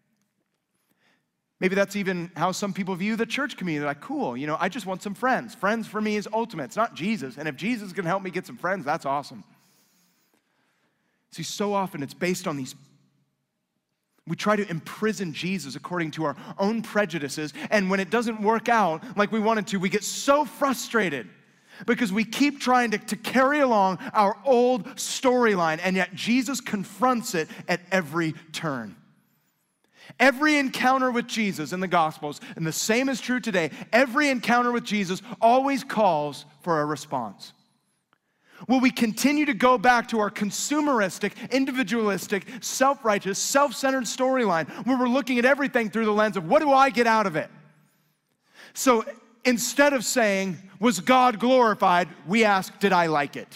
Maybe that's even how some people view the church community. They're like, cool, I just want some friends. Friends for me is ultimate. It's not Jesus. And if Jesus is going to help me get some friends, that's awesome. See, so often it's based on these. We try to imprison Jesus according to our own prejudices. And when it doesn't work out like we wanted to, we get so frustrated because we keep trying to carry along our old storyline. And yet Jesus confronts it at every turn. Every encounter with Jesus in the Gospels, and the same is true today, every encounter with Jesus always calls for a response. Will we continue to go back to our consumeristic, individualistic, self-righteous, self-centered storyline where we're looking at everything through the lens of what do I get out of it? So instead of saying, was God glorified, we ask, did I like it?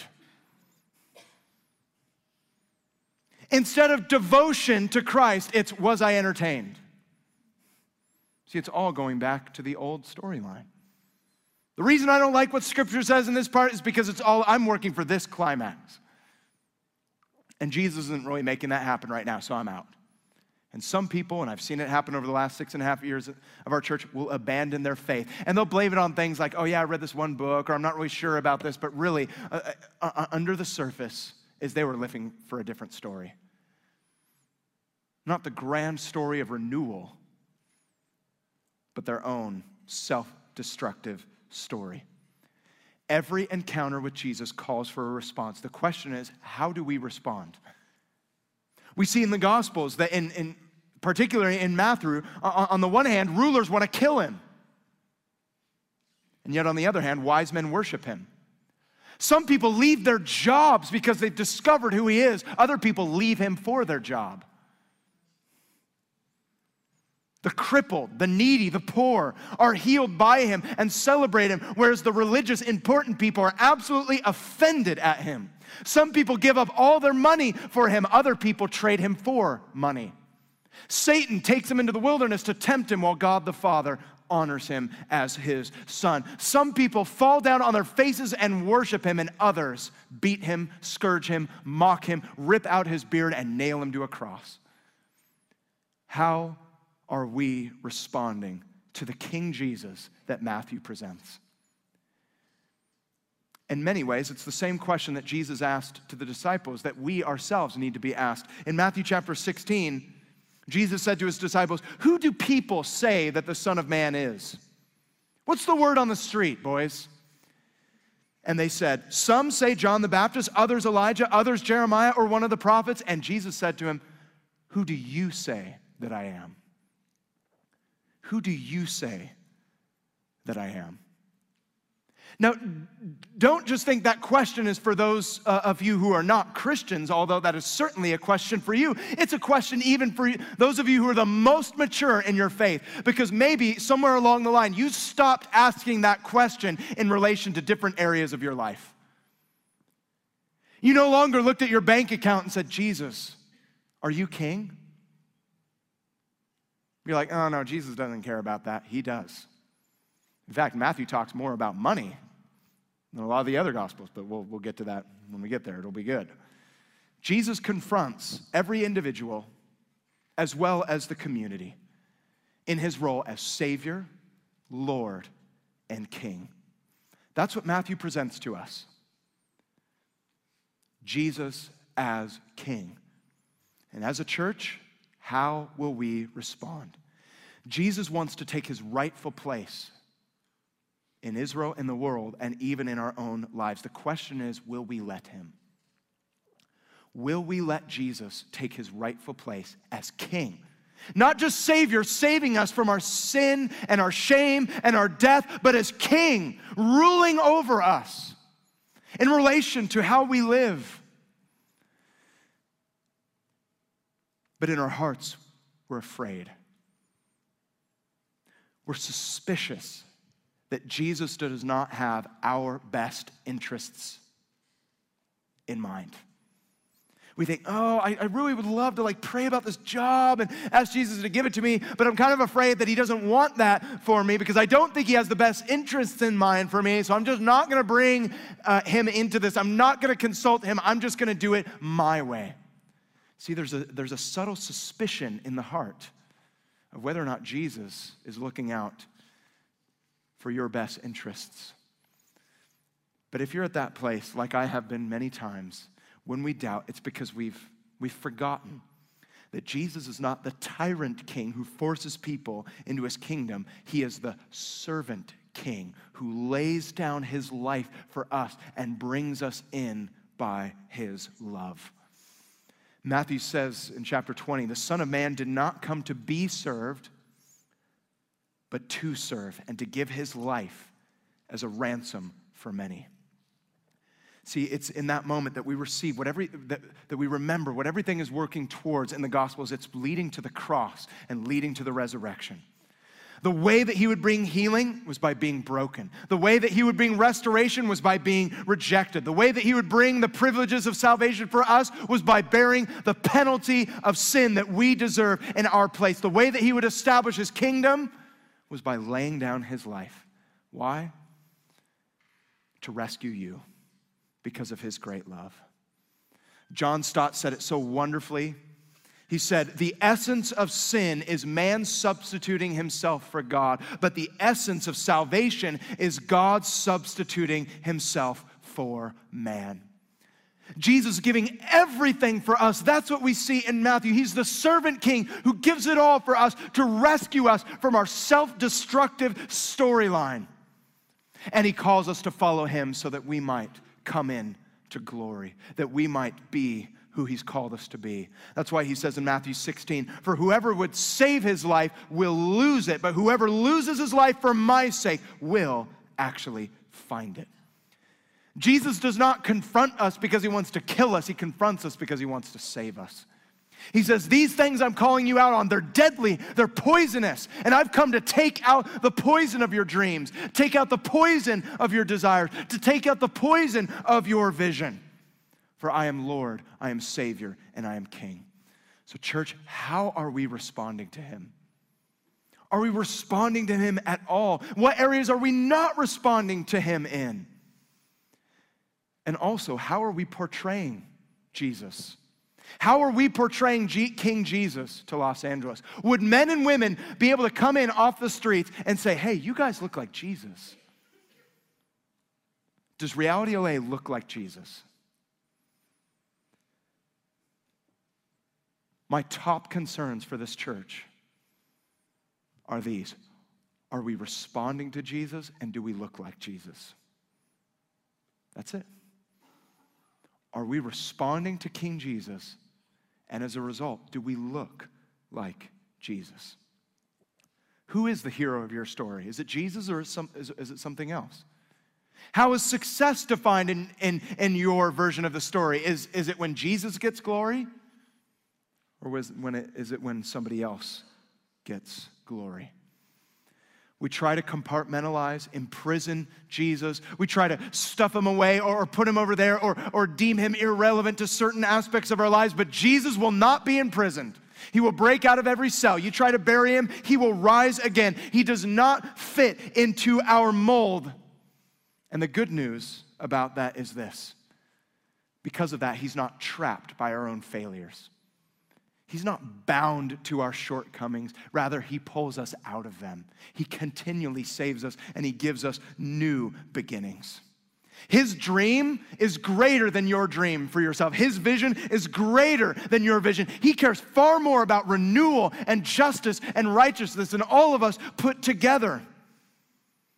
Instead of devotion to Christ, it's, was I entertained? See, it's all going back to the old storyline. The reason I don't like what Scripture says in this part is because it's all, I'm working for this climax. And Jesus isn't really making that happen right now, so I'm out. And some people, and I've seen it happen over the last 6.5 years of our church, will abandon their faith. And they'll blame it on things like, oh yeah, I read this one book, or I'm not really sure about this, but really, under the surface, is they were living for a different story. Not the grand story of renewal, but their own self-destructive story. Every encounter with Jesus calls for a response. The question is, how do we respond? We see in the Gospels that particularly in Matthew, on the one hand, rulers want to kill him. And yet on the other hand, wise men worship him. Some people leave their jobs because they've discovered who he is. Other people leave him for their job. The crippled, the needy, the poor are healed by him and celebrate him, whereas the religious, important people are absolutely offended at him. Some people give up all their money for him. Other people trade him for money. Satan takes him into the wilderness to tempt him while God the Father honors him as his son. Some people fall down on their faces and worship him, and others beat him, scourge him, mock him, rip out his beard, and nail him to a cross. How are we responding to the King Jesus that Matthew presents? In many ways, it's the same question that Jesus asked to the disciples that we ourselves need to be asked. In Matthew chapter 16, Jesus said to his disciples, who do people say that the Son of Man is? What's the word on the street, boys? And they said, some say John the Baptist, others Elijah, others Jeremiah, or one of the prophets. And Jesus said to him, who do you say that I am? Who do you say that I am? Now, don't just think that question is for those of you who are not Christians, although that is certainly a question for you. It's a question even for those of you who are the most mature in your faith, because maybe somewhere along the line you stopped asking that question in relation to different areas of your life. You no longer looked at your bank account and said, Jesus, are you king? You're like, oh no, Jesus doesn't care about that. He does. In fact, Matthew talks more about money than a lot of the other Gospels, but we'll get to that when we get there. It'll be good. Jesus confronts every individual as well as the community in his role as Savior, Lord, and King. That's what Matthew presents to us. Jesus as King. And as a church, how will we respond? Jesus wants to take his rightful place in Israel, in the world, and even in our own lives. The question is, will we let him? Will we let Jesus take his rightful place as king? Not just Savior, saving us from our sin and our shame and our death, but as king, ruling over us in relation to how we live. But in our hearts, we're afraid. We're suspicious that Jesus does not have our best interests in mind. We think, oh, I really would love to pray about this job and ask Jesus to give it to me, but I'm kind of afraid that he doesn't want that for me because I don't think he has the best interests in mind for me, so I'm just not going to bring him into this. I'm not going to consult him. I'm just going to do it my way. See, there's a subtle suspicion in the heart of whether or not Jesus is looking out for your best interests. But if you're at that place, like I have been many times, when we doubt, it's because we've forgotten that Jesus is not the tyrant king who forces people into his kingdom. He is the servant king who lays down his life for us and brings us in by his love. Matthew says in chapter 20, the Son of Man did not come to be served, but to serve and to give his life as a ransom for many. See, it's in that moment that we receive that we remember what everything is working towards in the Gospels. It's leading to the cross and leading to the resurrection. The way that he would bring healing was by being broken. The way that he would bring restoration was by being rejected. The way that he would bring the privileges of salvation for us was by bearing the penalty of sin that we deserve in our place. The way that he would establish his kingdom was by laying down his life. Why? To rescue you because of his great love. John Stott said it so wonderfully. He said, the essence of sin is man substituting himself for God, but the essence of salvation is God substituting himself for man. Jesus giving everything for us. That's what we see in Matthew. He's the servant king who gives it all for us to rescue us from our self-destructive storyline. And he calls us to follow him so that we might come in to glory, that we might be who he's called us to be. That's why he says in Matthew 16, for whoever would save his life will lose it, but whoever loses his life for my sake will actually find it. Jesus does not confront us because he wants to kill us. He confronts us because he wants to save us. He says, these things I'm calling you out on, they're deadly, they're poisonous, and I've come to take out the poison of your dreams, take out the poison of your desires, to take out the poison of your vision. For I am Lord, I am Savior, and I am King. So church, how are we responding to him? Are we responding to him at all? What areas are we not responding to him in? And also, how are we portraying Jesus? How are we portraying King Jesus to Los Angeles? Would men and women be able to come in off the streets and say, hey, you guys look like Jesus? Does Reality LA look like Jesus? My top concerns for this church are these. Are we responding to Jesus, and do we look like Jesus? That's it. Are we responding to King Jesus, and as a result, do we look like Jesus? Who is the hero of your story? Is it Jesus, or is it something else? How is success defined in your version of the story? Is it when Jesus gets glory? Or is it when somebody else gets glory? We try to compartmentalize, imprison Jesus. We try to stuff him away or put him over there or deem him irrelevant to certain aspects of our lives. But Jesus will not be imprisoned. He will break out of every cell. You try to bury him, he will rise again. He does not fit into our mold. And the good news about that is this. Because of that, he's not trapped by our own failures. He's not bound to our shortcomings. Rather, he pulls us out of them. He continually saves us, and he gives us new beginnings. His dream is greater than your dream for yourself. His vision is greater than your vision. He cares far more about renewal and justice and righteousness than all of us put together.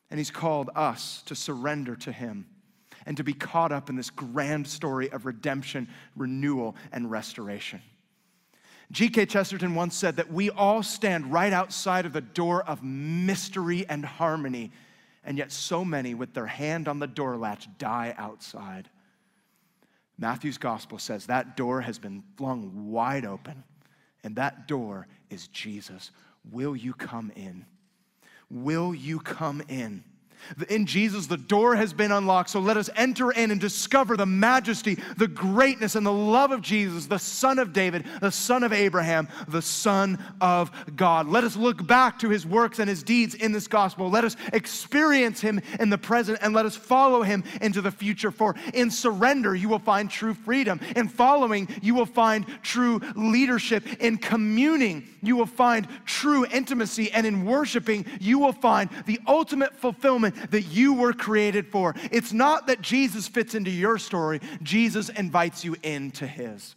And he's called us to surrender to him and to be caught up in this grand story of redemption, renewal, and restoration. G.K. Chesterton once said that we all stand right outside of the door of mystery and harmony, and yet so many with their hand on the door latch die outside. Matthew's gospel says that door has been flung wide open, and that door is Jesus. Will you come in? Will you come in? In Jesus, the door has been unlocked, so let us enter in and discover the majesty, the greatness, and the love of Jesus, the Son of David, the Son of Abraham, the Son of God. Let us look back to his works and his deeds in this gospel. Let us experience him in the present, and let us follow him into the future. For in surrender, you will find true freedom. In following, you will find true leadership. In communing, you will find true intimacy. And in worshiping, you will find the ultimate fulfillment that you were created for. It's not that Jesus fits into your story. Jesus invites you into his.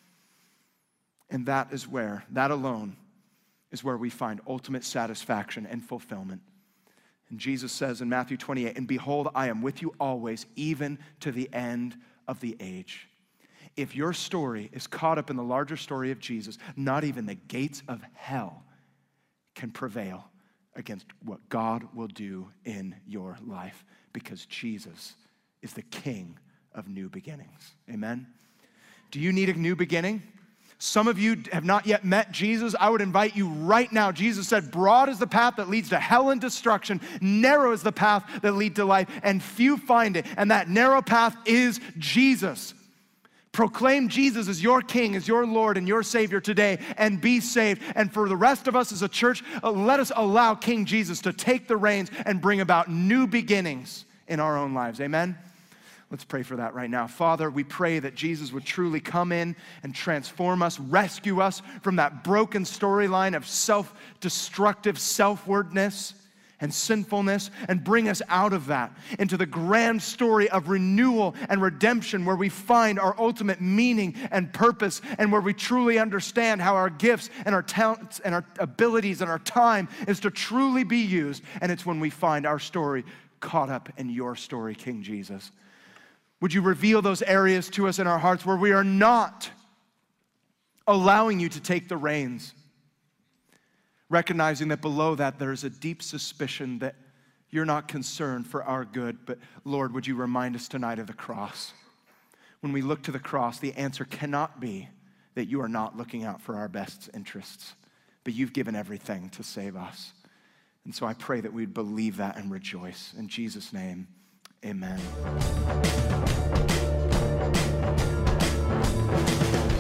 And that alone is where we find ultimate satisfaction and fulfillment. And Jesus says in Matthew 28, "And behold, I am with you always, even to the end of the age." If your story is caught up in the larger story of Jesus, not even the gates of hell can prevail against what God will do in your life, because Jesus is the King of new beginnings. Amen? Do you need a new beginning? Some of you have not yet met Jesus. I would invite you right now. Jesus said, broad is the path that leads to hell and destruction. Narrow is the path that leads to life, and few find it. And that narrow path is Jesus. Proclaim Jesus as your King, as your Lord and your Savior today, and be saved. And for the rest of us as a church, let us allow King Jesus to take the reins and bring about new beginnings in our own lives. Amen? Let's pray for that right now. Father, we pray that Jesus would truly come in and transform us, rescue us from that broken storyline of self-destructive self-wordness and sinfulness, and bring us out of that into the grand story of renewal and redemption, where we find our ultimate meaning and purpose, and where we truly understand how our gifts and our talents and our abilities and our time is to truly be used. And it's when we find our story caught up in your story, King Jesus. Would you reveal those areas to us in our hearts where we are not allowing you to take the reins, recognizing that below that there's a deep suspicion that you're not concerned for our good. But Lord, would you remind us tonight of the cross? When we look to the cross, the answer cannot be that you are not looking out for our best interests, but you've given everything to save us. And so I pray that we'd believe that and rejoice. In Jesus' name, amen.